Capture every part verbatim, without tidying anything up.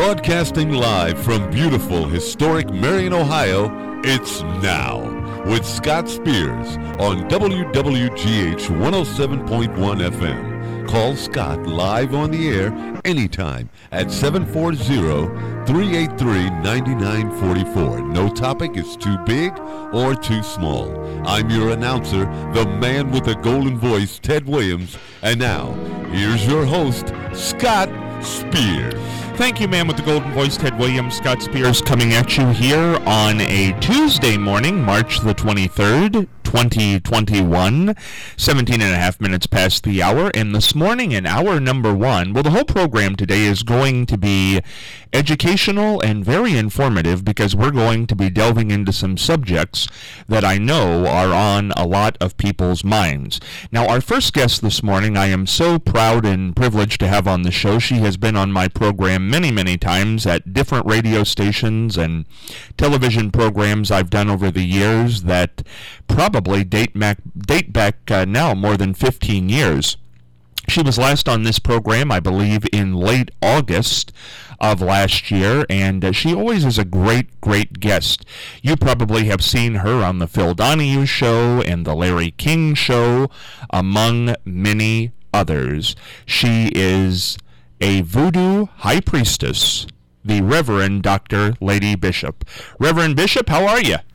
Broadcasting live from beautiful, historic Marion, Ohio, it's Now with Scott Spears on W W G H one oh seven point one F M. Call Scott live on the air anytime at seven four zero, three eight three, nine nine four four. No topic is too big or too small. I'm your announcer, the man with the golden voice, Ted Williams. And now, here's your host, Scott Spears. Thank you, man with the golden voice, Ted Williams. Scott Spears coming at you here on a Tuesday morning, March the twenty-third, twenty twenty-one, seventeen and a half minutes past the hour. And this morning in hour number one, well, the whole program today is going to be educational and very informative because we're going to be delving into some subjects that I know are on a lot of people's minds. Now, our first guest this morning, I am so proud and privileged to have on the show. She has been on my program many, many times at different radio stations and television programs I've done over the years that probably date back, date back uh, now more than fifteen years. She was last on this program, I believe, in late August of last year, and uh, she always is a great, great guest. You probably have seen her on the Phil Donahue Show and the Larry King Show, among many others. She is a voodoo high priestess, the Reverend Doctor Lady Bishop. Reverend Bishop, how are you?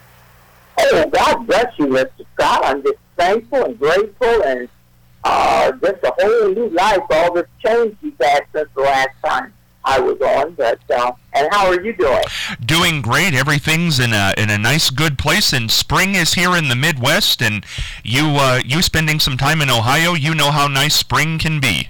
Oh, God bless you, Mister Scott. I'm just thankful and grateful, and uh, just a whole new life, all this change you've had since the last time I was on. But uh, and how are you doing? Doing great. Everything's in a in a nice, good place. And spring is here in the Midwest, and you uh, you spending some time in Ohio, you know how nice spring can be.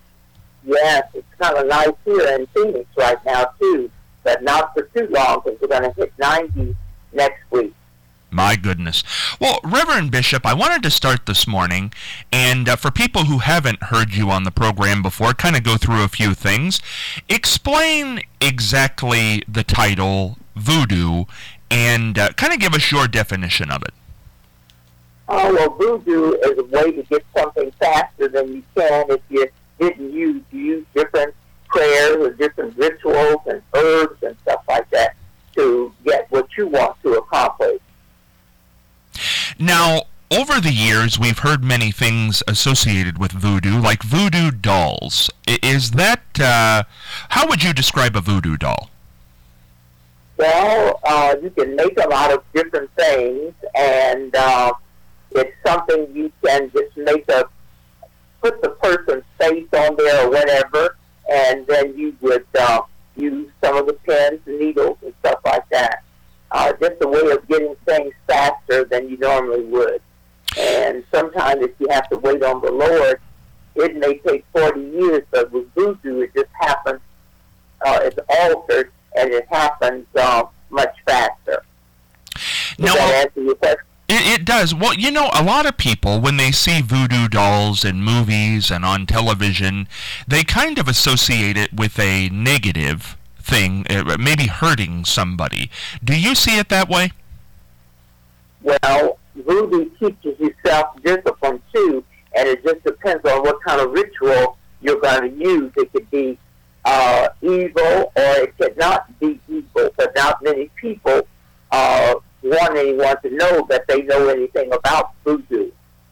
Yes, it's kind of nice here in Phoenix right now too, but not for too long because we're going to hit ninety next week. My goodness. Well, Reverend Bishop, I wanted to start this morning, and uh, for people who haven't heard you on the program before, kind of go through a few things. Explain exactly the title, voodoo, and uh, kind of give us your definition of it. Oh, well, voodoo is a way to get something faster than you can if you didn't use, you use different prayers or different rituals and herbs and stuff like that to get what you want to accomplish. Now, over the years, we've heard many things associated with voodoo, like voodoo dolls. Is that, uh, how would you describe a voodoo doll? Well, uh, you can make them out of different things, and uh, it's something you can just make a, put the person's face on there or whatever, and then you would uh, use some of the pins and needles and stuff like that. Uh, just a way of getting things faster than you normally would. And sometimes if you have to wait on the Lord, it may take forty years, but with voodoo, it just happens, uh, it's altered, and it happens uh, much faster. Does now, that answer your question? It, it does. Well, you know, a lot of people, when they see voodoo dolls in movies and on television, they kind of associate it with a negative thing, uh, maybe hurting somebody. Do you see it that way? Well, voodoo teaches you self-discipline too, and it just depends on what kind of ritual you're going to use. It could be uh, evil, or it could not be evil, but not many people uh, want anyone to know that they know anything about voodoo.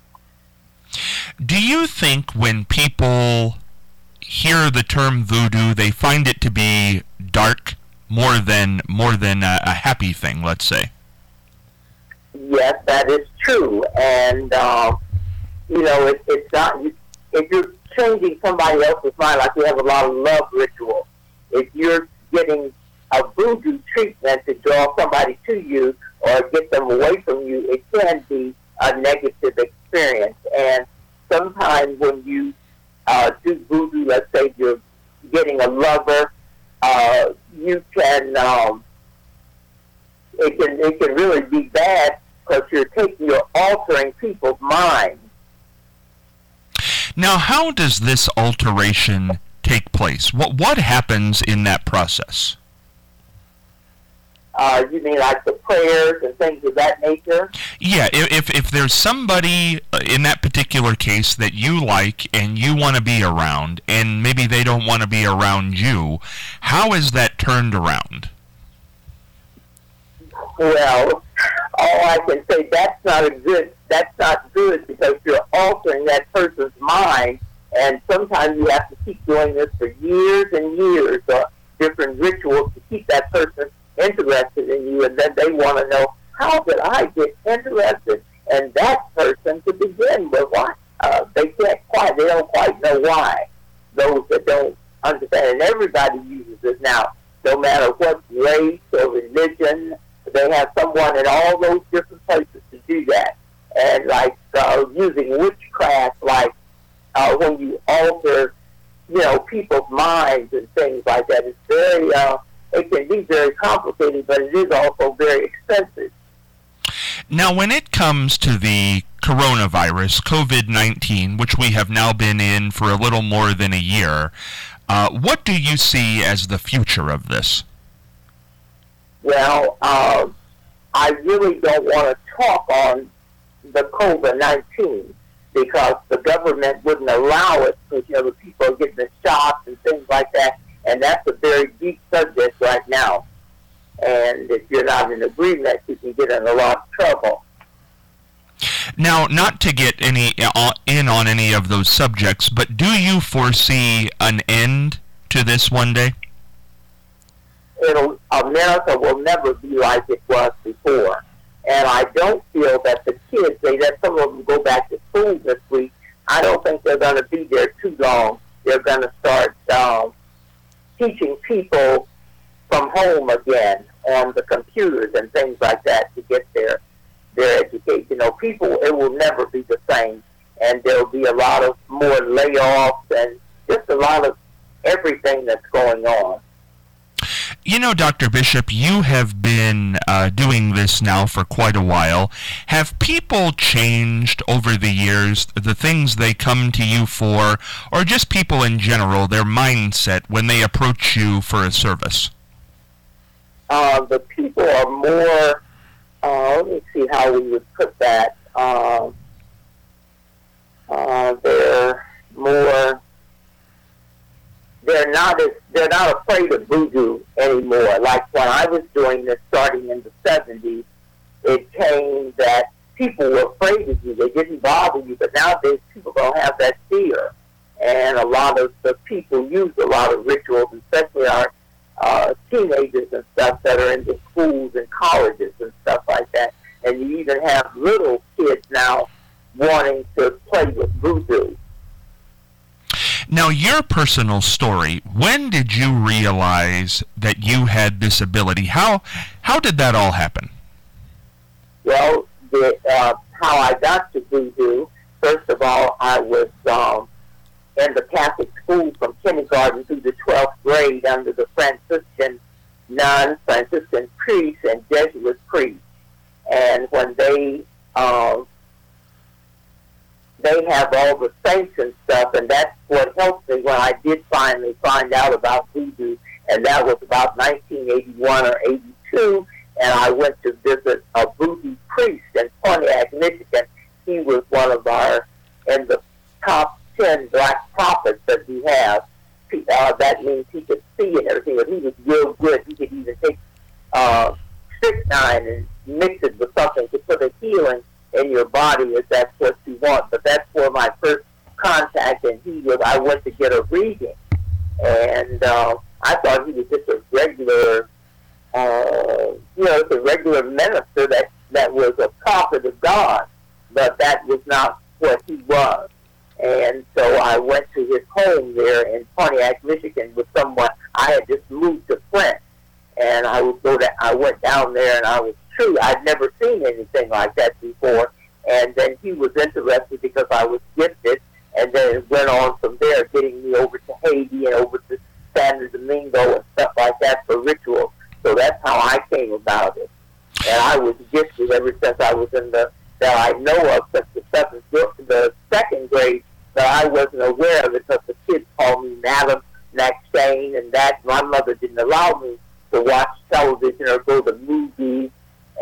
Do you think when people hear the term voodoo, they find it to be dark more than more than a, a happy thing, let's say? Yes, that is true, and uh, you know, it, it's not. If you're changing somebody else's mind, like we have a lot of love rituals, if you're getting a voodoo treatment to draw somebody to you or get them away from you, it can be a negative experience. And sometimes when you uh, do voodoo, let's say you're getting a lover, uh, you can, um, it can, it can really be bad because you're taking, you're altering people's minds. Now, how does this alteration take place? What what happens in that process? Uh, you mean like the prayers and things of that nature? Yeah, if if there's somebody in that particular case that you like and you want to be around, and maybe they don't want to be around you, how is that turned around? Well, all I can say, that's not a good, that's not good, because you're altering that person's mind, and sometimes you have to keep doing this for years and years, or different rituals to keep that person interested in you, and then they want to know, how did I get interested in that person to begin with? Why? Uh, they can't quite, they don't quite know why. Those that don't understand, and everybody uses it now, no matter what race or religion. They have someone in all those different places to do that. And like uh, using witchcraft, like uh, when you alter, you know, people's minds and things like that, it's very, uh, it can be very complicated, but it is also very expensive. Now, when it comes to the coronavirus, COVID nineteen, which we have now been in for a little more than a year, uh, what do you see as the future of this? Well, uh, I really don't want to talk on the COVID nineteen because the government wouldn't allow it, because, you know, the people are getting the shots and things like that, and that's a very deep subject right now. And if you're not in agreement, you can get in a lot of trouble. Now, not to get any uh, in on any of those subjects, but do you foresee an end to this one day? It'll, America will never be like it was before. And I don't feel that the kids, they let some of them go back to school this week. I don't think they're going to be there too long. They're going to start um, teaching people from home again on the computers and things like that to get their their education. You know, people, it will never be the same. And there will be a lot of more layoffs and just a lot of everything that's going on. You know, Doctor Bishop, you have been uh, doing this now for quite a while. Have people changed over the years, the things they come to you for, or just people in general, their mindset when they approach you for a service? Uh, the people are more, uh, let me see how we would put that. Uh, uh, they're more... They're not as, they're not afraid of voodoo anymore. Like when I was doing this starting in the seventies, it came that people were afraid of you. They didn't bother you, but nowadays people don't have that fear. And a lot of the people use a lot of rituals, especially our uh, teenagers and stuff that are in the schools and colleges and stuff like that. And you even have little kids now wanting to play with voodoo. Now, your personal story, when did you realize that you had this ability? How how did that all happen? Well, the, uh, how I got to voodoo, first of all, I was um, in the Catholic school from kindergarten through the twelfth grade under the Franciscan nuns, Franciscan priests, and Jesuit priests. And when they... Uh, They have all the saints and stuff, and that's what helped me when I did finally find out about voodoo, and that was about nineteen eighty-one or eighty-two, and I went to visit a voodoo priest in Pontiac, Michigan. He was one of our, in the top ten black prophets that we have. Uh, that means he could see and everything, but he was real good. He could even take uh, strychnine and mix it with something to put a healing in your body if that's what you want. But that's for my first contact, and he was, I went to get a reading, and uh, I thought he was just a regular, uh, you know, a regular minister that, that was a prophet of God, but that was not what he was. And so I went to his home there in Pontiac, Michigan with someone. I had just moved to Flint, and I would go to, I went down there, and I was true. I'd never seen anything like that before. And then he was interested because I was gifted, and then it went on from there, getting me over to Haiti and over to San Domingo and stuff like that for rituals. So that's how I came about it. And I was gifted ever since I was in the, that I know of, since the seventh, the second grade, that I wasn't aware of it because the kids called me Madam McShane, and that my mother didn't allow me to watch television or go to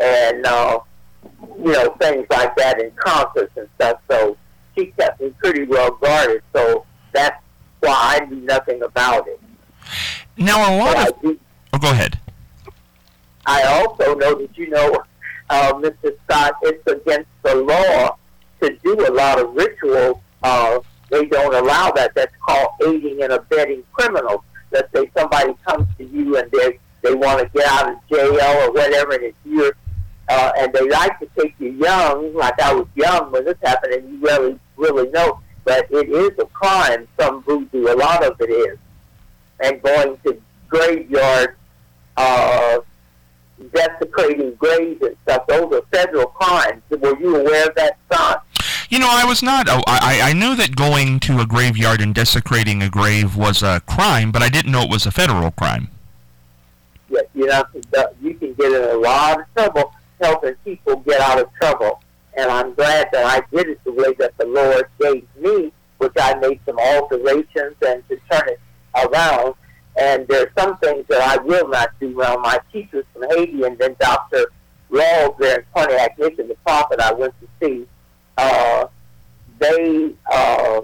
and uh, you know, things like that in concerts and stuff. So she kept me pretty well guarded. So that's why I knew nothing about it. Now, a lot but of... Do, oh, go ahead. I also know that, you know, uh, Mister Scott, it's against the law to do a lot of rituals. Uh, they don't allow that. That's called aiding and abetting criminals. Let's say somebody comes to you and they they want to get out of jail or whatever, and it's you're, uh, and they like to take you young, like I was young when this happened, and you really, really know. But it is a crime, some voodoo, a lot of it is. And going to graveyards, uh, desecrating graves and stuff, those are federal crimes. Were you aware of that, Scott? You know, I was not. Oh, I, I knew that going to a graveyard and desecrating a grave was a crime, but I didn't know it was a federal crime. Yes, you know, you can get in a lot of trouble helping people get out of trouble. And I'm glad that I did it the way that the Lord gave me, which I made some alterations and to turn it around. And there's some things that I will not do. Well, my teachers from Haiti and then Doctor Rawls there in Pontiac, Michigan, the prophet I went to see, uh, they, uh,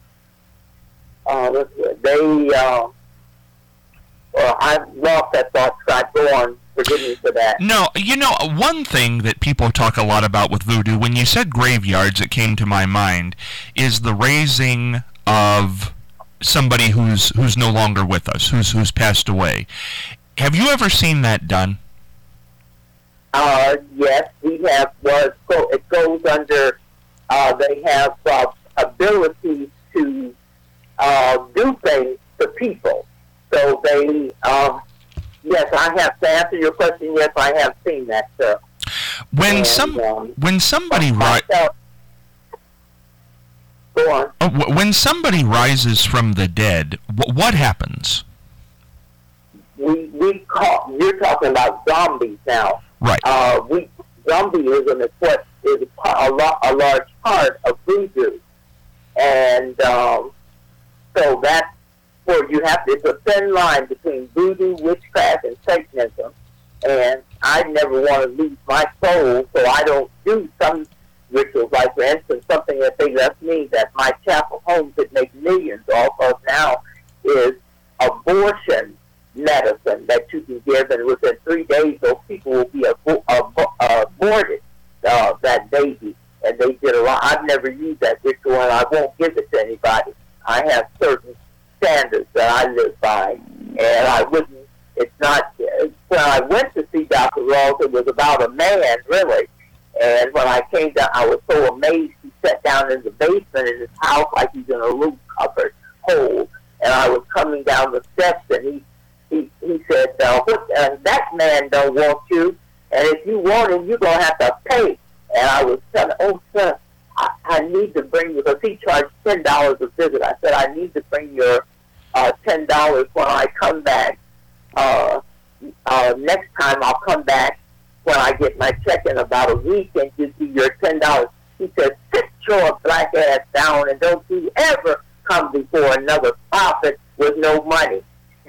uh, they, uh, well, I lost that thought, Scott. Go on. Forgive me for that. No, you know, one thing that people talk a lot about with voodoo, when you said graveyards, it came to my mind, is the raising of somebody who's who's no longer with us, who's who's passed away. Have you ever seen that done? Uh, yes, we have. Was well, it goes under. Uh, they have uh, ability to uh, do things to people. So they, um, yes, I have to answer your question. Yes, I have seen that, sir. When and, some um, when somebody ri- go on. Oh, when somebody rises from the dead, wh- what happens? We we call you're talking about zombies now, right? Uh, we zombieism is what is a, a, a large part of voodoo, and um, so that's where you have to. It's a thin line between voodoo, witchcraft, and Satanism, and I never want to lose my soul, so I don't do some rituals. Like, for instance, something that they left me that my chapel home could make millions off of now is abortion medicine that you can give, and within three days those people will be abo- abo- aborted, uh, that baby. And they did a lot. I've never used that ritual, and I won't give it to anybody. I have certain standards that I live by, and I wouldn't, it's not, when I went to see Doctor Rawls, it was about a man, really. And when I came down, I was so amazed. He sat down in the basement in his house like he's in a little cupboard hole. And I was coming down the steps, and he he, he said, uh, what, uh, that man don't want you, and if you want him, you're going to have to pay. And I was telling, oh, sir, I, I need to bring you, because he charged ten dollars a visit. I said, I need to bring your uh, ten dollars when I come back. Uh, uh, next time I'll come back when I get my check in about a week and give you your ten dollars. He said, sit your black ass down and don't you ever come before another prophet with no money.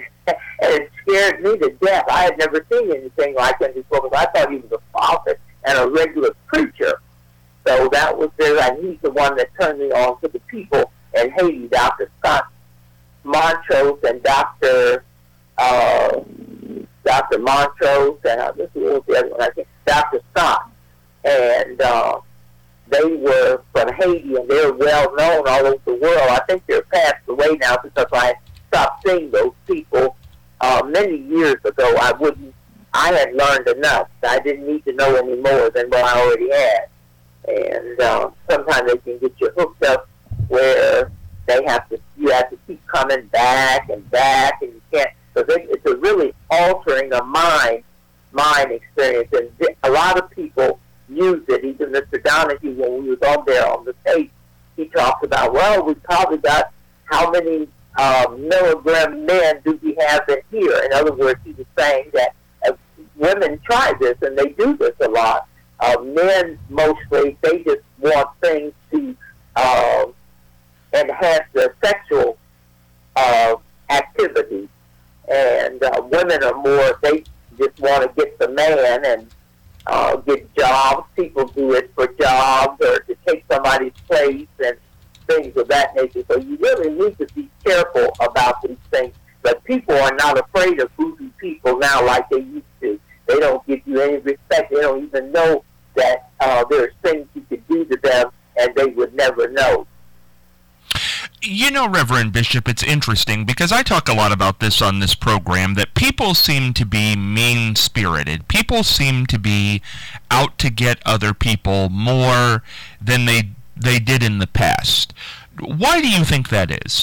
And it scared me to death. I had never seen anything like him before, because I thought he was a prophet and a regular preacher. So that was there, and he's the one that turned me on to the people in Haiti, Doctor Scott Montrose and Doctor Uh, Doctor Montrose, and uh, this was the other one, I think, Doctor Scott. And uh, they were from Haiti, and they're well known all over the world. I think they're passed away now because I stopped seeing those people uh, many years ago. I wouldn't, I had learned enough. I didn't need to know any more than what I already had. And uh, sometimes they can get you hooked up where they have to, you have to keep coming back and back, and you can't, because it's a really altering a mind, mind experience. And a lot of people use it. Even Mister Donahue, when we was on there on the tape, he talked about, well, we probably got how many uh, milligram men do we have in here? In other words, he was saying that uh, women try this, and they do this a lot. Uh, men, mostly, they just want things to uh, enhance their sexual uh, activity. And uh, women are more, they just want to get the man and uh, get jobs. People do it for jobs or to take somebody's place and things of that nature. So you really need to be careful about these things. But people are not afraid of bougie people now like they used to. They don't give you any respect. They don't even know that uh, there's things you could do to them and they would never know. You know, Reverend Bishop, it's interesting because I talk a lot about this on this program, that people seem to be mean-spirited. People seem to be out to get other people more than they they did in the past. Why do you think that is?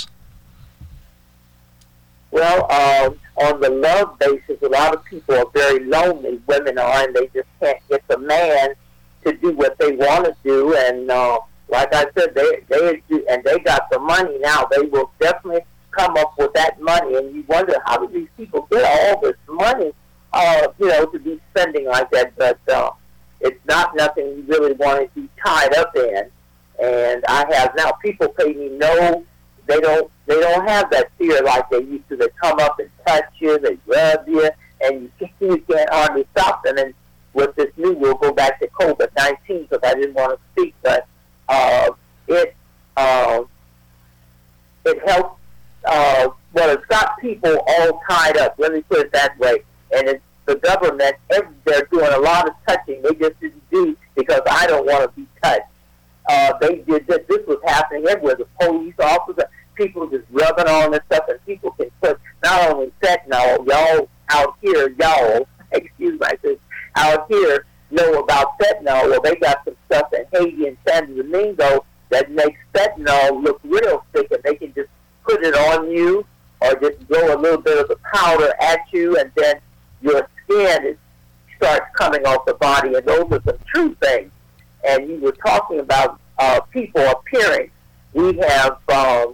Well, uh, on the love basis, a lot of people are very lonely. Women are, and they just can't get the man to do what they want to do. And uh, like I said, they they do, and they got the money now. They will definitely come up with that money. And you wonder, how do these people get all this money, uh, you know, to be spending like that? But uh, it's not nothing you really want to be tied up in. And I have now people pay me no. They don't. They don't have that fear like they used to. They come up and touch you, they rub you, and you can't, you can't hardly stop them. And with this new, we'll go back to COVID nineteen because I didn't want to speak, but uh, it uh, it helps. Uh, well, it's got people all tied up. Let me put it that way. And it's the government. They're doing a lot of touching. They just didn't do because I don't want to be touched. Uh, they did this. This was happening everywhere. The police officers, people just rubbing on this stuff, and people can put not only fentanyl, y'all out here, y'all, excuse my friend, out here know about fentanyl. Well, they got some stuff in Haiti and San Domingo that makes fentanyl look real thick, and they can just put it on you or just blow a little bit of the powder at you, and then your skin is, starts coming off the body, and those are some true things. And you were talking about uh, people appearing. We have, um,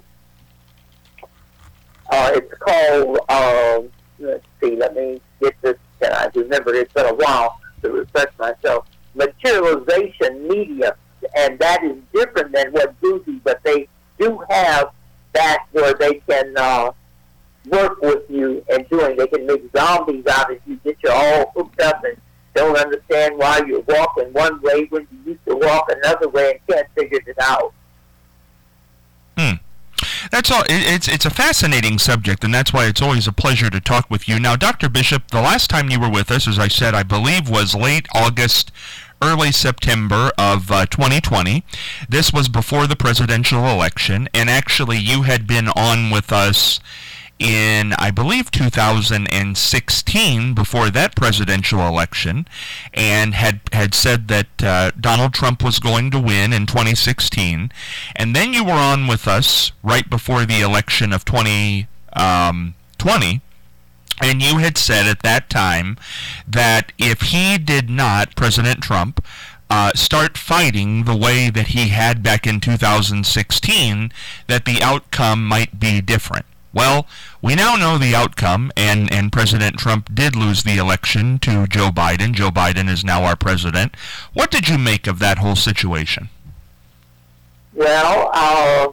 uh, it's called, um, let's see, let me get this, can I remember, it's been a while to refresh myself, materialization medium, and that is different than what bougie, but they do have that where they can uh, work with you and doing, they can make zombies out of you, get you all hooked up and don't understand why you're walking one way when you used to walk another way and can't figure it out. Hmm. That's all. It's it's a fascinating subject, and that's why it's always a pleasure to talk with you. Now, Doctor Bishop, the last time you were with us, as I said, I believe was late August, early September of uh, twenty twenty. This was before the presidential election, and actually you had been on with us in, I believe, two thousand sixteen, before that presidential election, and had had said that uh, Donald Trump was going to win in twenty sixteen. And then you were on with us right before the election of twenty twenty, and you had said at that time that if he did not, President Trump, Uh, start fighting the way that he had back in two thousand sixteen, that the outcome might be different. Well, we now know the outcome, and, and President Trump did lose the election to Joe Biden. Joe Biden is now our president. What did you make of that whole situation? Well, uh,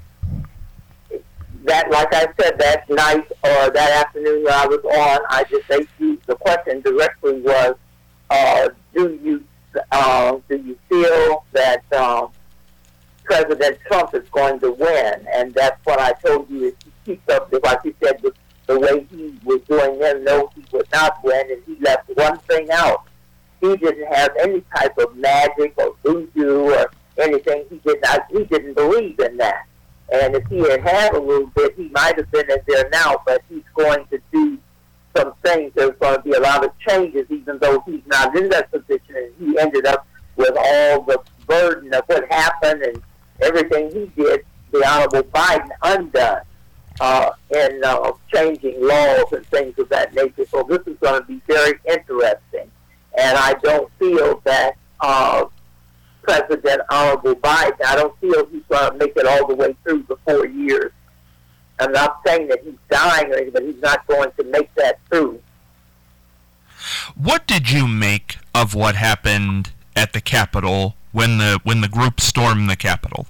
that, like I said, that night or that afternoon that I was on, I just asked you, the question directly was, uh, do you uh, do you feel that uh, President Trump is going to win? And that's what I told you, is he keeps up, like you said, the, the way he was doing then, no, he would not win, and he left one thing out. He didn't have any type of magic or voodoo or anything. He did not, he didn't believe in that. And if he had had a little bit, he might have been in there now, but he's going to do some things. There's going to be a lot of changes, even though he's not in that position, and he ended up with all the burden of what happened and everything he did, the Honorable Biden, undone uh, in uh, changing laws and things of that nature. So this is going to be very interesting. And I don't feel that uh, President Honorable Biden, I don't feel he's going to make it all the way through the four years. I'm not saying that he's dying or anything, but he's not going to make that through. What did you make of what happened at the Capitol when the when the group stormed the Capitol?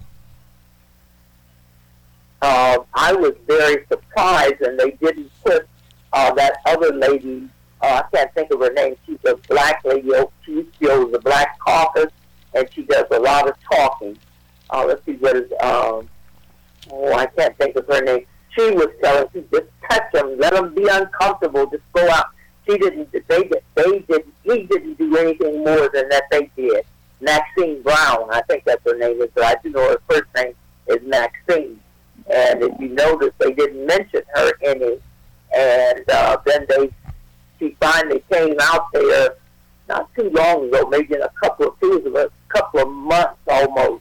Uh, I was very surprised, and they didn't put uh, that other lady uh, I can't think of her name. She's a black lady. She used to be over the Black Caucus, and she does a lot of talking. Uh, let's see what is, um, oh, I can't think of her name. She was telling people, just touch them, let them be uncomfortable, just go out. She didn't, they, they didn't, he didn't do anything more than that they did. Maxine Brown, I think that's her name, is, but I do know her first name is Maxine. And if you notice, they didn't mention her any. And uh, then they, she finally came out there not too long ago, maybe in a couple of years, a couple of months almost,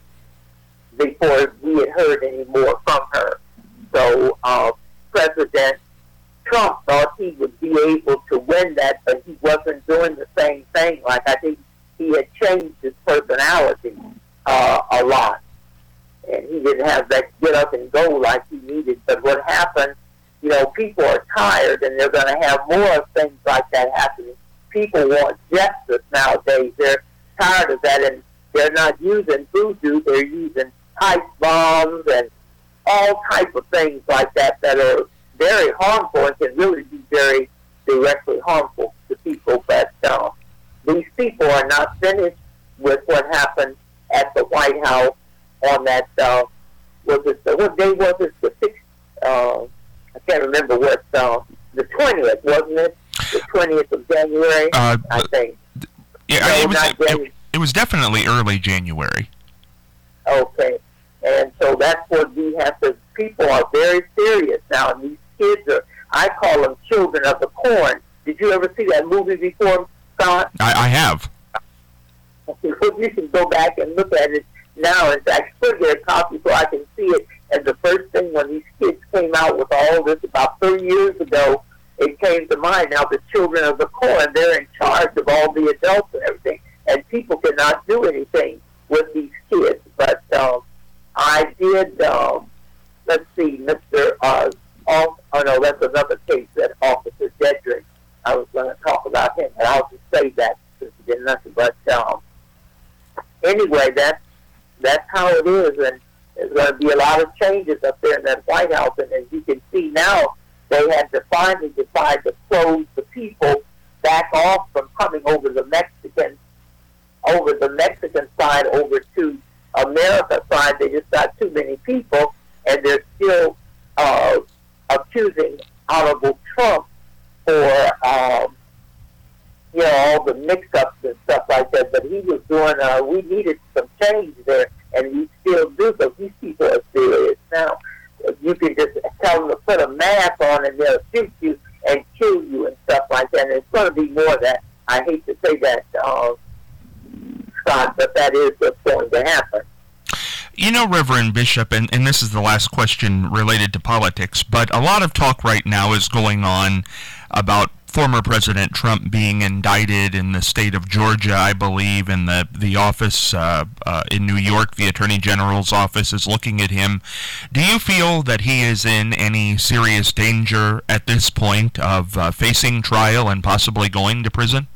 before we had heard any more from her. So uh, President Trump thought he would be able to win that, but he wasn't doing the same thing. Like, I think he had changed his personality uh, a lot. And he didn't have that get up and go like he needed. But what happened, you know, people are tired, and they're going to have more of things like that happening. People want justice nowadays. They're tired of that, and they're not using voodoo. They're using pipe bombs and all type of things like that that are very harmful and can really be very directly harmful to people. But uh, these people are not finished with what happened at the White House on that, uh, was it, the, what day was it? The sixth, uh, I can't remember what, uh, the twentieth, wasn't it? The twentieth of January, uh, I think. Yeah, no, it, was, it, it was definitely early January. Okay. And so that's what we have to, people are very serious now, and these kids are, I call them children of the corn. Did you ever see that movie before, Scott? I, I have. Okay, well, you can go back and look at it now. In fact, put their copy so I can see it. And the first thing when these kids came out with all this about thirty years ago, it came to mind. Now the children of the corn, they're in charge of all the adults and everything, and people cannot do anything with these kids. But um, I did, um, let's see, Mister Uh, oh, oh, no, that's another case, that Officer Dedrick. I was going to talk about him, and I'll just say that since he did nothing. But um, anyway, that's, that's how it is, and there's going to be a lot of changes up there in that White House. And as you can see now, they had to finally decide to close the people back off from coming over the Mexican, over the Mexican side over to America side. They just got too many people, and they're still uh, accusing Honorable Trump for, um, you know, all the mix-ups and stuff like that. But he was doing, uh, we needed some change there, and we still do, because these people are serious now. You can just tell them to put a mask on, and they'll shoot you and kill you and stuff like that. And it's going to be more of that. I hate to say that, uh, Scott, but that is what's going to happen. You know, Reverend Bishop, and, and this is the last question related to politics, but a lot of talk right now is going on about former President Trump being indicted in the state of Georgia, I believe, and the, the office uh, uh, in New York, the Attorney General's office is looking at him. Do you feel that he is in any serious danger at this point of uh, facing trial and possibly going to prison?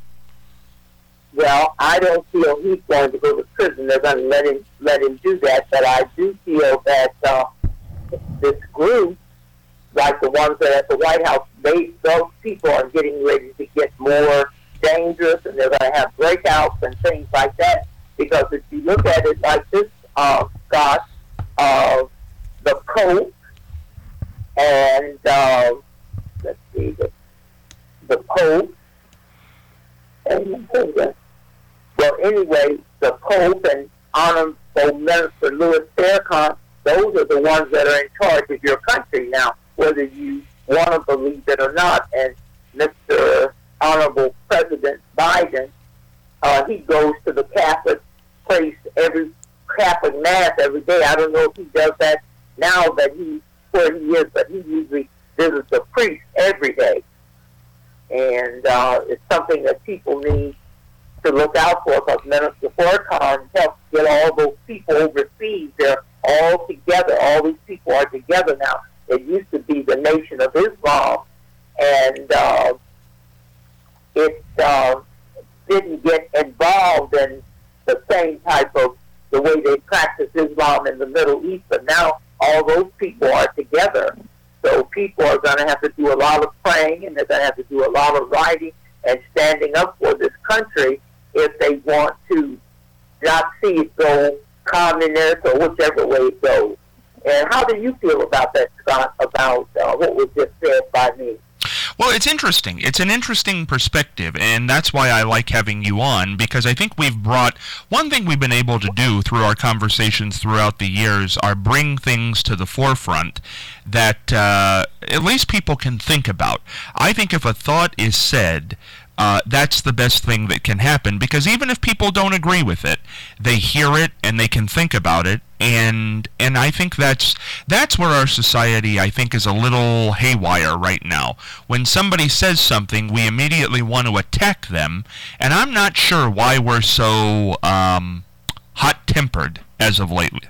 Well, I don't feel he's going to go to prison. They're going to let him let him do that. But I do feel that uh, this group, like the ones that are at the White House, they those people are getting ready to get more dangerous, and they're going to have breakouts and things like that. Because if you look at it like this, uh, Scott, uh, the Pope and uh, let's see, the, the Pope and well, anyway, the Pope and Honorable Minister Louis Farrakhan, those are the ones that are in charge of your country now, whether you want to believe it or not. And Mister Honorable President Biden, uh, he goes to the Catholic place every Catholic Mass every day. I don't know if he does that now that he's where he is, but he usually visits a priest every day. And uh, it's something that people need to look out for, because Minister Farrakhan helps get all those people overseas. They're all together. All these people are together now. It used to be the Nation of Islam, and uh, it uh, didn't get involved in the same type of the way they practice Islam in the Middle East. But now all those people are together. So people are going to have to do a lot of praying, and they're going to have to do a lot of writing, and standing up for this country if they want to not see it go communist or whichever way it goes. And how do you feel about that, Scott, about uh, what was just said by me? Well, it's interesting. It's an interesting perspective, and that's why I like having you on, because I think we've brought, one thing we've been able to do through our conversations throughout the years are bring things to the forefront that uh, at least people can think about. I think if a thought is said, Uh, that's the best thing that can happen, because even if people don't agree with it, they hear it and they can think about it, and and I think that's that's where our society, I think, is a little haywire right now. When somebody says something, we immediately want to attack them, and I'm not sure why we're so um, hot-tempered as of lately.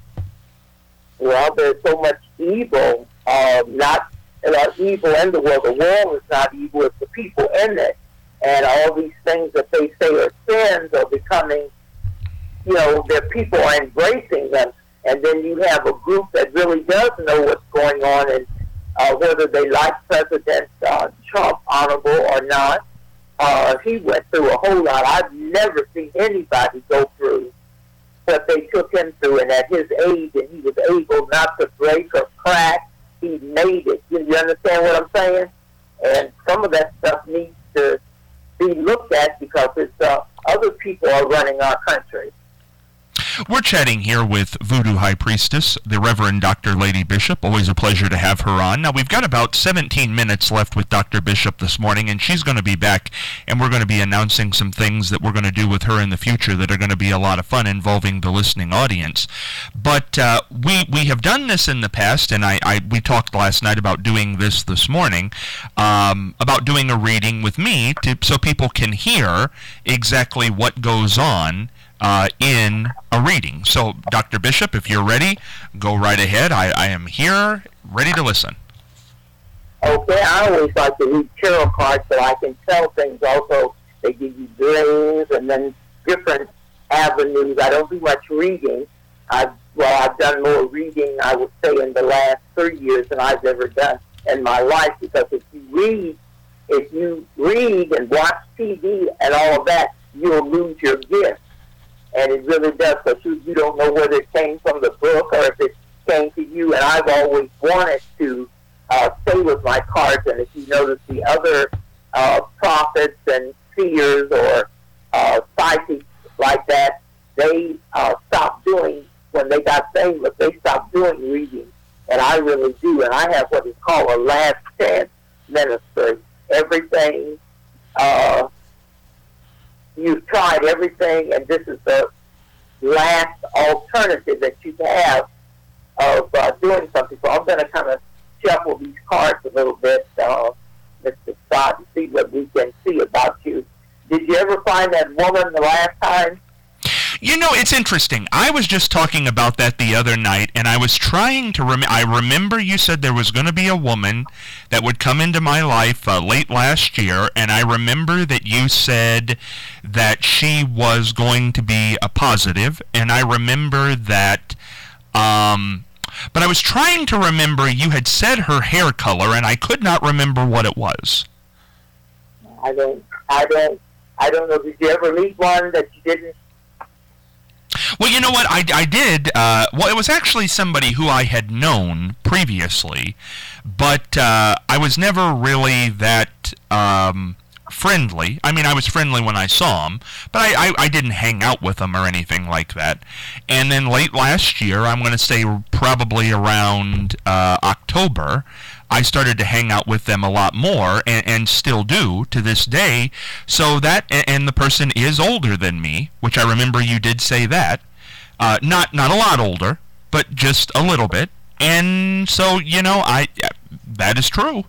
Well, there's so much evil, uh, not uh, evil in the world. The world is not evil, it's the people in it. And all these things that they say are sins are becoming, you know, their people are embracing them. And then you have a group that really does know what's going on, and uh, whether they like President uh, Trump, honorable or not. Uh, he went through a whole lot. I've never seen anybody go through what they took him through. And at his age, and he was able not to break or crack, he made it. You, you understand what I'm saying? And some of that stuff needs to be looked at, because it's uh, other people are running our country. We're chatting here with Voodoo High Priestess, the Reverend Doctor Lady Bishop. Always a pleasure to have her on. Now, we've got about seventeen minutes left with Doctor Bishop this morning, and she's going to be back, and we're going to be announcing some things that we're going to do with her in the future that are going to be a lot of fun involving the listening audience. But uh, we we have done this in the past, and I, I we talked last night about doing this this morning, um, about doing a reading with me to, so people can hear exactly what goes on Uh, in a reading. So, Doctor Bishop, if you're ready, go right ahead. I, I am here, ready to listen. Okay, I always like to read tarot cards so I can tell things. Also, they give you dreams and then different avenues. I don't do much reading. I've, well, I've done more reading, I would say, in the last three years than I've ever done in my life, because if you read, if you read and watch T V and all of that, you'll lose your gift. And it really does, because you, you don't know whether it came from the book or if it came to you. And I've always wanted to uh, stay with my cards. And if you notice, the other uh, prophets and seers or uh, psychics like that, they uh, stopped doing, when they got famous, they stopped doing reading. And I really do. And I have what is called a last chance ministry. Everything... Uh, You've tried everything, and this is the last alternative that you have of uh, doing something. So I'm going to kind of shuffle these cards a little bit, uh, Mister Scott, and see what we can see about you. Did you ever find that woman the last time? You know, it's interesting. I was just talking about that the other night, and I was trying to rem- I remember you said there was going to be a woman that would come into my life uh, late last year, and I remember that you said that she was going to be a positive, and I remember that, um, but I was trying to remember, you had said her hair color, and I could not remember what it was. I don't, I don't, I don't know. Did you ever meet one that you didn't? Well, you know what, I, I did, uh, well, it was actually somebody who I had known previously, but uh, I was never really that um, friendly. I mean, I was friendly when I saw him, but I, I, I didn't hang out with him or anything like that. And then late last year, I'm going to say probably around uh, October, I started to hang out with them a lot more, and, and still do to this day. So that, and the person is older than me, which I remember you did say that. Uh, not not a lot older, but just a little bit. And so, you know, I that is true.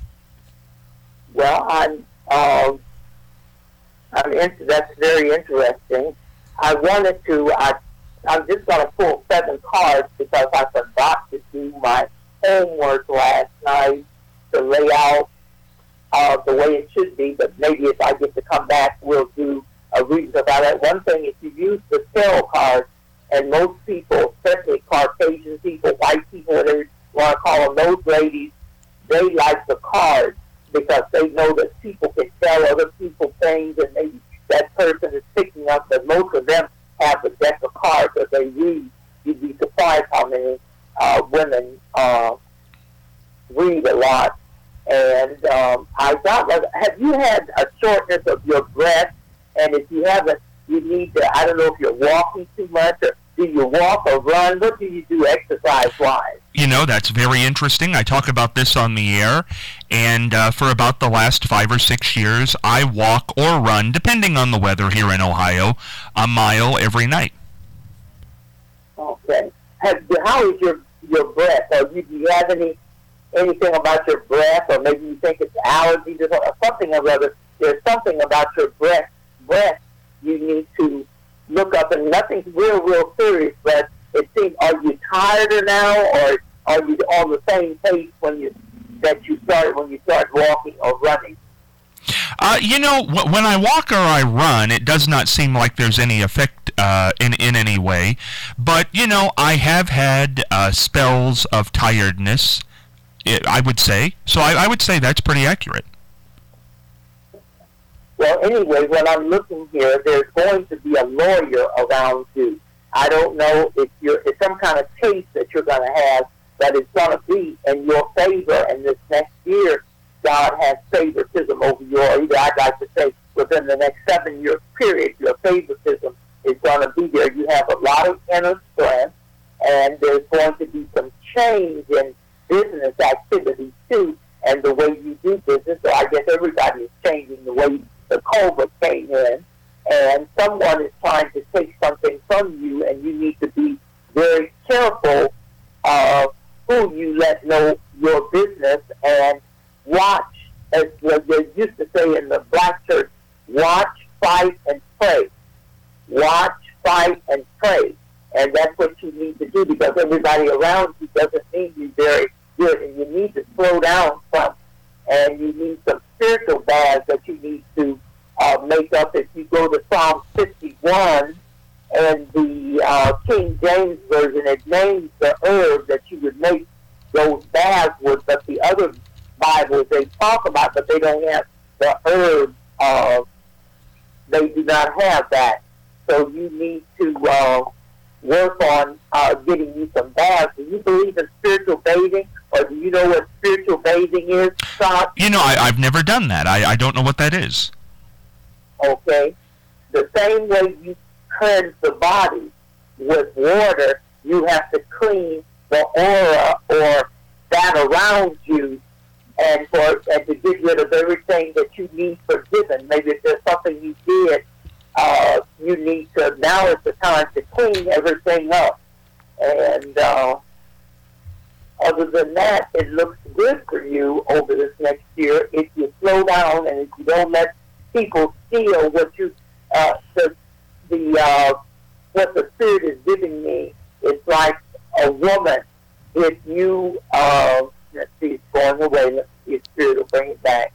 Well, I'm, uh, I'm into, that's very interesting. I wanted to, I, I'm just going to pull seven cards because I forgot to do my homework last night to lay out uh, the way it should be, but maybe if I get to come back, we'll do a reading about it. One thing, if you use the tarot cards, and most people, especially Caucasian people, white people, whatever you want to call them, those ladies, they like the cards because they know that people can tell other multiple things, and maybe that person is picking up, but most of them have a deck of cards that they read. You'd be surprised how many uh, women uh, read a lot. And um, I thought, have you had a shortness of your breath? And if you haven't, you need to, I don't know if you're walking too much, or do you walk or run? What do you do exercise-wise? You know, that's very interesting. I talk about this on the air, and uh, for about the last five or six years, I walk or run, depending on the weather here in Ohio, a mile every night. Okay. Have, how is your your breath? Or do you have any anything about your breath, or maybe you think it's allergies or something or other? There's something about your breath. Breath you need to look up, and nothing's real, real serious. But it seems, are you tired now, or are you on the same pace when you that you started when you started walking or running? Uh, you know, w- when I walk or I run, it does not seem like there's any effect uh, in in any way. But you know, I have had uh, spells of tiredness, I would say. So I, I would say that's pretty accurate. Well, anyway, when I'm looking here, there's going to be a lawyer around you. I don't know if you're it's some kind of case that you're going to have that is going to be in your favor, and this next year, God has favoritism over you, or either I'd like to say within the next seven-year period, your favoritism is going to be there. You have a lot of inner strength, and there's going to be some change in business activity, too, and the way you do business. So I guess everybody is changing the way the COVID came in, and someone is trying to take something from you, and you need to be very careful of who you let know your business, and watch, as they used to say in the black church, watch, fight, and pray. Watch, fight, and pray. And that's what you need to do, because everybody around you doesn't mean you very good, and you need to slow down some, and you need some spiritual baths that you need to uh, make up. If you go to Psalm fifty-one, and the uh, King James Version, it names the herb that you would make those baths with, but the other Bibles they talk about, but they don't have the herb. Uh, they do not have that. So you need to uh, work on uh, getting you some baths. Do you believe in spiritual bathing, or do you know what spiritual bathing is, Scott? You know, I, I've never done that. I, I don't know what that is. Okay. The same way you cleanse the body with water, you have to clean the aura or that around you, and for and to get rid of everything that you need forgiven. Maybe if there's something you did, uh, you need to, now is the time to clean everything up. And uh, other than that, it looks good for you over this next year if you slow down and if you don't let people steal what you, uh, the, the uh, what the Spirit is giving me. It's like a woman. If you, uh, let's see, it's going away. Let's see if Spirit will bring it back.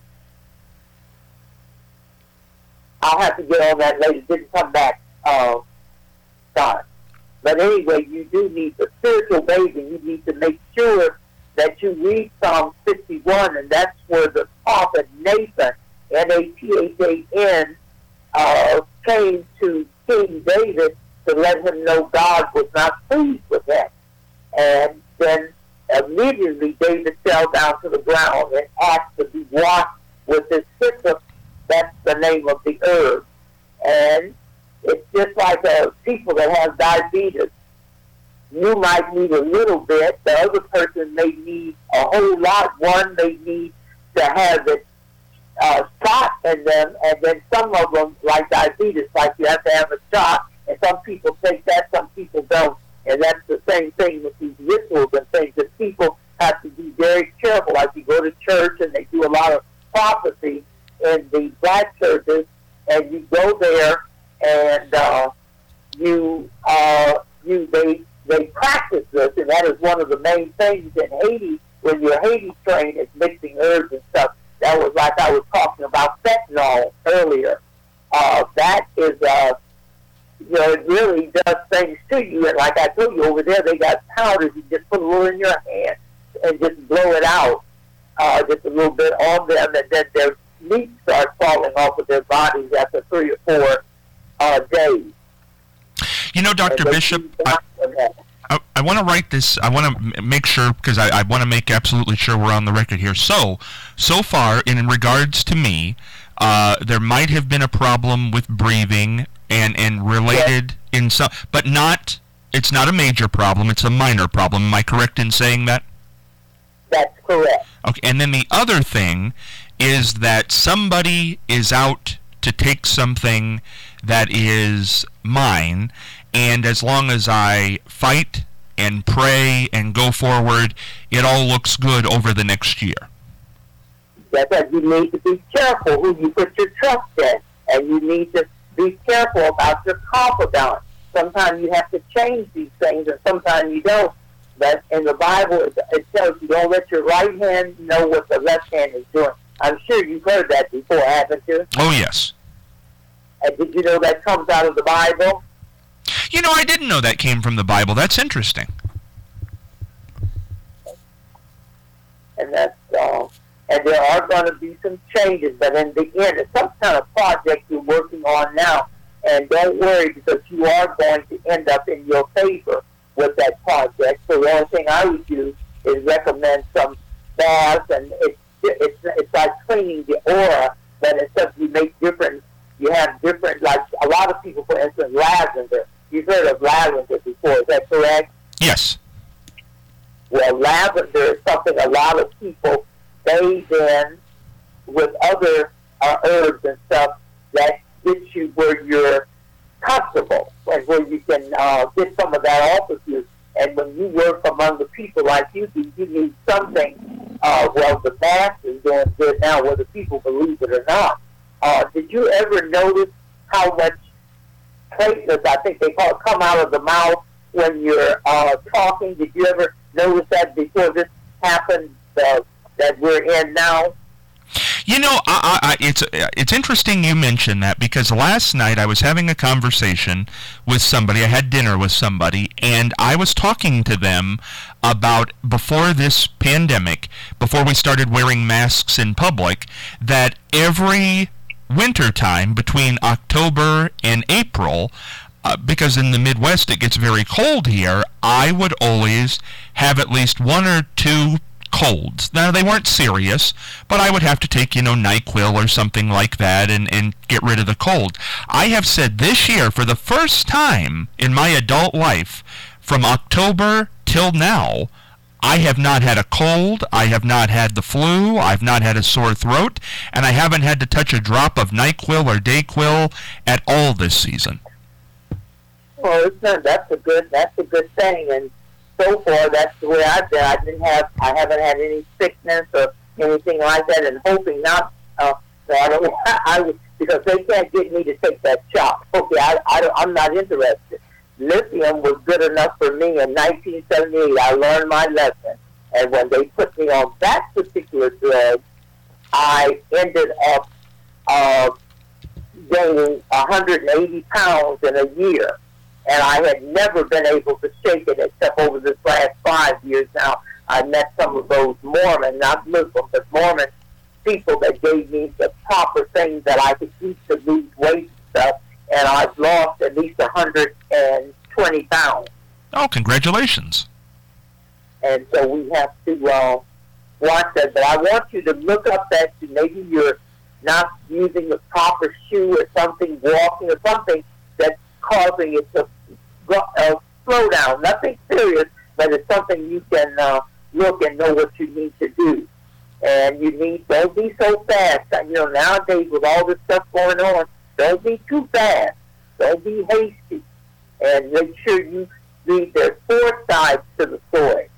I'll have to get on that later. It didn't come back, uh, Scott. But anyway, you do need the spiritual bathing. You need to make sure that you read Psalm fifty-one, and that's where the prophet Nathan, N A T H A N, uh, came to King David to let him know God was not pleased with him. And then immediately David fell down to the ground and asked to be washed with his hyssop. That's the name of the herb. And it's just like uh, people that have diabetes. You might need a little bit. The other person may need a whole lot. One may need to have it uh, shot in them. And then some of them, like diabetes, like you have to have a shot. And some people take that, some people don't. And that's the same thing with these rituals and things, that people have to be very careful. Like you go to church and they do a lot of prophecy in the black churches, and you go there and uh, you uh, you they they practice this, and that is one of the main things in Haiti. When you're Haiti trained, is mixing herbs and stuff. That was like I was talking about fentanyl earlier. Uh, that is, uh, you know, it really does things to you. And like I told you, over there they got powders. You just put a little in your hand and just blow it out, uh, just a little bit on them, and then they're meat starts falling off of their bodies after three or four uh, days. You know, Doctor Bishop, I, I, I want to write this, I want to make sure, because I, I want to make absolutely sure we're on the record here. So, so far, in, in regards to me, uh, there might have been a problem with breathing and, and related yes. in some, but not, it's not a major problem, it's a minor problem. Am I correct in saying that? That's correct. Okay, and then the other thing is that somebody is out to take something that is mine, and as long as I fight and pray and go forward, it all looks good over the next year. That's why you need to be careful who you put your trust in, and you need to be careful about your confidant. Sometimes you have to change these things, and sometimes you don't. But in the Bible, it, it tells you don't let your right hand know what the left hand is doing. I'm sure you've heard that before, haven't you? Oh, yes. And did you know that comes out of the Bible? You know, I didn't know that came from the Bible. That's interesting. And that's, uh, and there are going to be some changes, but in the end, it's some kind of project you're working on now. And don't worry, because you are going to end up in your favor with that project. So the only thing I would do is recommend some baths, and it's it's it's like cleaning the aura, but instead you make different, you have different, like a lot of people, for instance, lavender. You've heard of lavender before, is that correct? Yes. Well, lavender is something a lot of people bathe in with other uh, herbs and stuff that gets you where you're comfortable and where you can uh, get some of that off of you. And when you work among the people like you do, you need something. Uh, well, the mask is doing good now, whether people believe it or not. Uh, did you ever notice how much platelets, I think they call it, come out of the mouth when you're uh, talking? Did you ever notice that before this happened uh, that we're in now? You know, I, I, it's it's interesting you mention that, because last night I was having a conversation with somebody. I had dinner with somebody, and I was talking to them about, before this pandemic, before we started wearing masks in public, that every winter time between October and April, uh, because in the Midwest it gets very cold here, I would always have at least one or two colds. Now, they weren't serious, but I would have to take, you know, NyQuil or something like that and, and get rid of the cold. I have said this year, for the first time in my adult life, from October till now, I have not had a cold, I have not had the flu, I've not had a sore throat, and I haven't had to touch a drop of NyQuil or DayQuil at all this season. Well, it's not, that's a good, that's a good thing, and so far, that's the way I've been. I didn't have, I haven't had any sickness or anything like that, and hoping not. Uh, so I don't, I would, because they can't get me to take that shot. Okay, I, I don't, I'm not interested. Lithium was good enough for me in nineteen seventy-eight. I learned my lesson, and when they put me on that particular drug, I ended up uh, gaining one hundred eighty pounds in a year. And I had never been able to shake it except over this last five years now. I met some of those Mormon, not Muslim, but Mormon people that gave me the proper things that I could eat to lose weight and stuff. And I've lost at least one hundred twenty pounds. Oh, congratulations. And so we have to uh, watch that. But I want you to look up that maybe you're not using the proper shoe or something, walking or something that's causing it to uh, slow down. Nothing serious, but it's something you can uh, look and know what you need to do. And you need, don't be so fast. You know, nowadays with all this stuff going on, don't be too fast. Don't be hasty. And make sure you read, there's four sides to the story.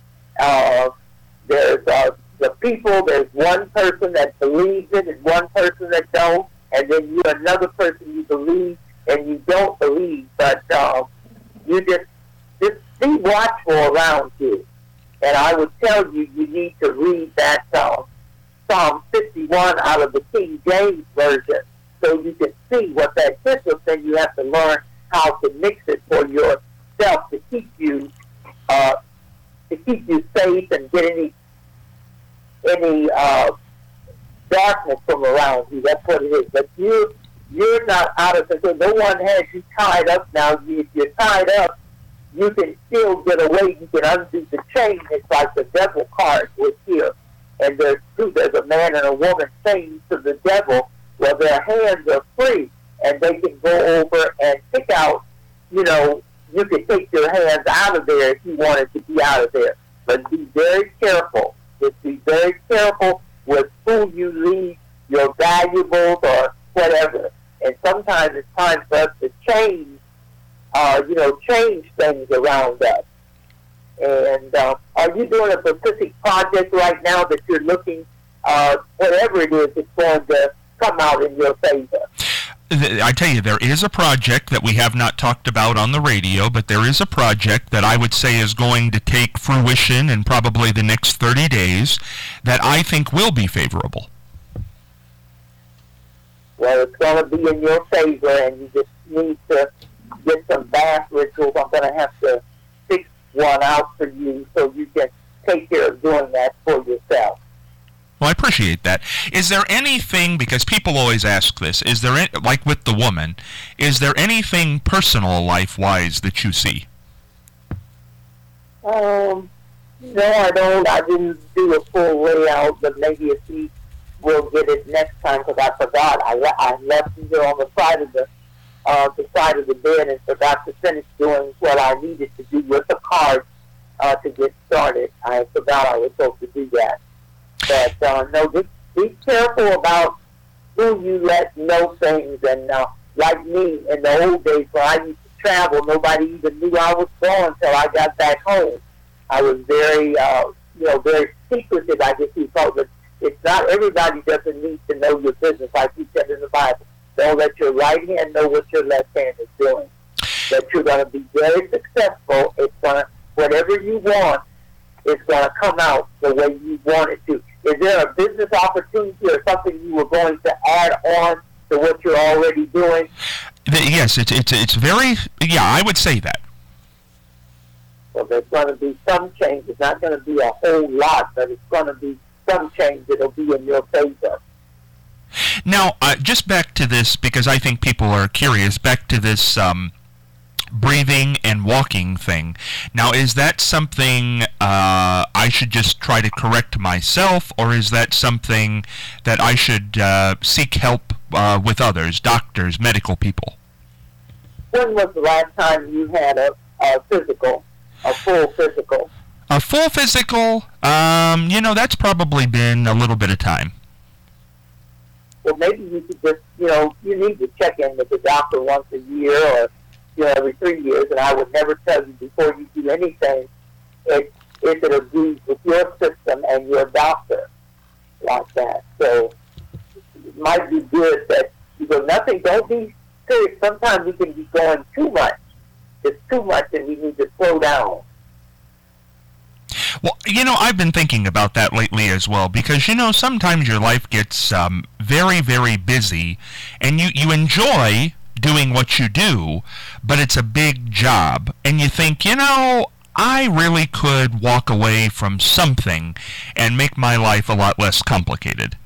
Uh, there's uh, the people, there's one person that believes it and one person that don't, and then you're another person you believe and you don't believe, but uh, you just, just be watchful around you. And I would tell you, you need to read that uh, Psalm fifty-one out of the King James Version so you can see what that is. Then you have to learn how to mix it for yourself to keep you uh, to keep you safe and get any any uh, darkness from around you. That's what it is. But you, you're not out of control. No one has you tied up now. If you're tied up, you can still get away. You can undo the chain. It's like the devil card was here. And there's two. There's a man and a woman chained to the devil. Well, their hands are free, and they can go over and pick out, you know, you can take your hands out of there if you wanted to be out of there. But be very careful. Just be very careful with who you leave your valuables or whatever. And sometimes it's time for us to change, uh, you know, change things around us. And uh, are you doing a specific project right now that you're looking, uh, whatever it is, it's going to come out in your favor? I tell you, there is a project that we have not talked about on the radio, but there is a project that I would say is going to take fruition in probably the next thirty days that I think will be favorable. Well, it's going to be in your favor, and you just need to get some bath rituals. I'm going to have to fix one out for you so you can take care of doing that for yourself. Well, I appreciate that. Is there anything, because people always ask this, is there, any, like with the woman, is there anything personal life-wise that you see? Um, no, I don't. I didn't do a full layout, but maybe if we will get it next time, because I forgot. I, le- I left it here on the side of the uh, the side of the bed and forgot to finish doing what I needed to do with the card uh, to get started. I forgot I was supposed to do that. But, uh, no, just be careful about who you let know things. And uh, like me, in the old days when I used to travel, nobody even knew I was gone until I got back home. I was very, uh, you know, very secretive, I guess you call it. It's not, everybody doesn't need to know your business, like you said in the Bible. Don't let your right hand know what your left hand is doing. That you're going to be very successful. It's going to, whatever you want, it's going to come out the way you want it to. Is there a business opportunity or something you were going to add on to what you're already doing? Yes, it's it's it's very, yeah, I would say that. Well, there's going to be some change. It's not going to be a whole lot, but it's going to be some change that'll be in your favor. Now, uh, just back to this, because I think people are curious, back to this um, breathing and walking thing. Now, is that something uh, I should just try to correct myself, or is that something that I should uh, seek help uh, with others, doctors, medical people? When was the last time you had a, a physical, a full physical? A full physical, um, you know, that's probably been a little bit of time. Well, maybe you could just, you know, you need to check in with the doctor once a year or, you know, every three years, and I would never tell you before you do anything if, if it agrees with your system and your doctor like that. So it might be good that, you go, nothing, don't be serious. Sometimes we can be going too much. It's too much, and we need to slow down. Well, you know, I've been thinking about that lately as well, because, you know, sometimes your life gets um, very, very busy, and you, you enjoy doing what you do, but it's a big job, and you think, you know, I really could walk away from something and make my life a lot less complicated.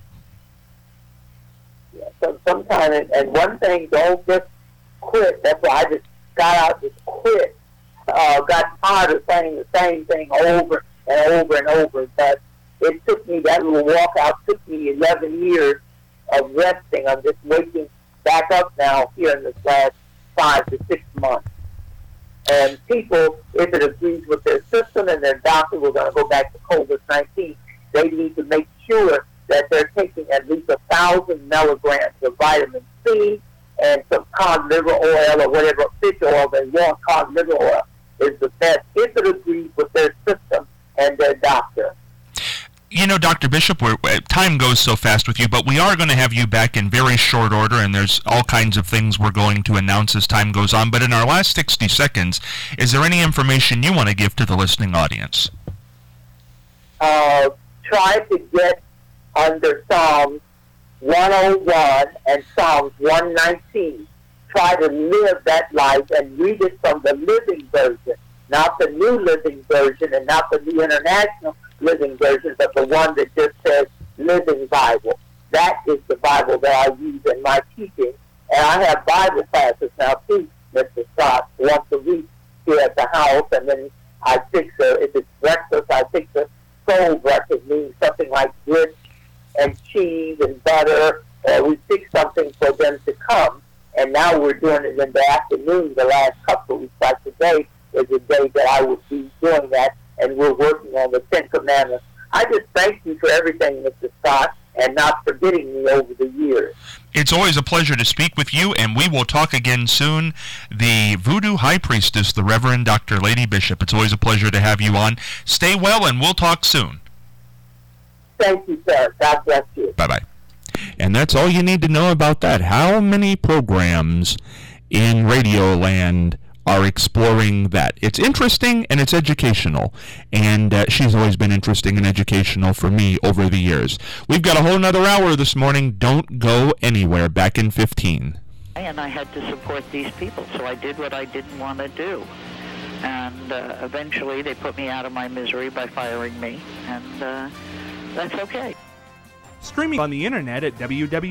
Yeah, so sometimes, and one thing, don't just quit. That's why I just got out, just quit. Uh, got tired of saying the same thing over and over and over. But it took me, that little walkout took me eleven years of resting. I'm just waking back up now here in this last five to six months. And people, if it agrees with their system and their doctor, we're going to go back to COVID nineteen, they need to make sure that they're taking at least a thousand milligrams of vitamin C and some cod liver oil or whatever fish oil they want. Cod liver oil is the best if it agrees with their system and their doctor. You know, Doctor Bishop, we're, time goes so fast with you, but we are going to have you back in very short order, and there's all kinds of things we're going to announce as time goes on. But in our last sixty seconds, is there any information you want to give to the listening audience? Uh, try to get under Psalms one oh one and Psalms one nineteen. Try to live that life and read it from the Living Version, not the New Living Version and not the New International Living Version, but the one that just says Living Bible. That is the Bible that I use in my teaching. And I have Bible classes now too, Mister Scott, once a week here at the house. And then I fix a, if it's breakfast, I fix a soul breakfast, meaning something like grits and cheese and butter. Or we fix something for them to come. And now we're doing it in the afternoon. The last couple of weeks, like today, is the day that I will be doing that. And we're working on the Ten Commandments. I just thank you for everything, Mister Scott, and not forgetting me over the years. It's always a pleasure to speak with you, and we will talk again soon. The Voodoo High Priestess, the Reverend Doctor Lady Bishop. It's always a pleasure to have you on. Stay well, and we'll talk soon. Thank you, sir. God bless you. Bye-bye. And that's all you need to know about that. How many programs in Radioland are exploring that? It's interesting and it's educational, and uh, she's always been interesting and educational for me over the years. We've got a whole nother hour this morning. Don't go anywhere. Back in fifteen. And I had to support these people, so I did what I didn't want to do. And uh, eventually they put me out of my misery by firing me, and uh, that's okay. Streaming on the internet at w w w